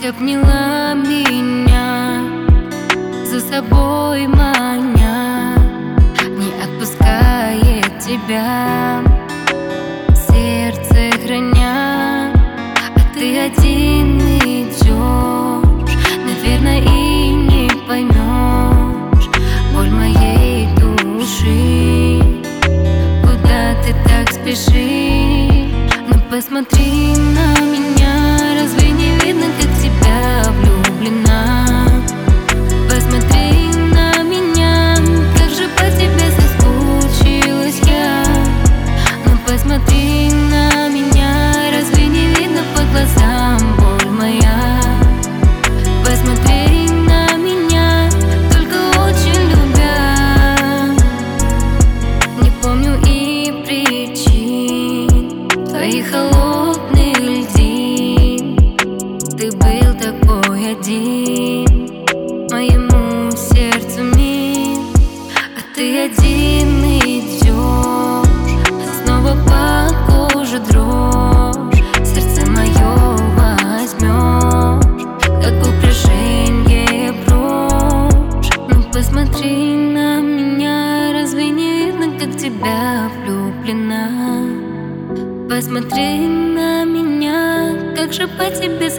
обняла меня, за собой маня, не отпускает тебя, сердце храня. А ты один идешь, наверное, и не поймешь боль моей души. Куда ты так спешишь? Ну посмотри на меня, разве не видно, как в тебя влюблена? Посмотри на меня, как же по тебе соскучилась я. Ну посмотри на меня, разве не видно по глазам боль моя? Посмотри на меня, только очень любя. Не помню и причин твоих холодных льдин. Ты был такой один, моему сердцу мил. А ты один идешь, снова по коже дрожь, сердце мое возьмешь, как украшение брошь. Ну посмотри на меня, разве не видно, как в тебя влюблена? Посмотри на меня, как же по тебе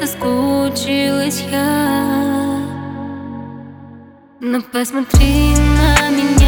соскучилась я. Ну посмотри на меня.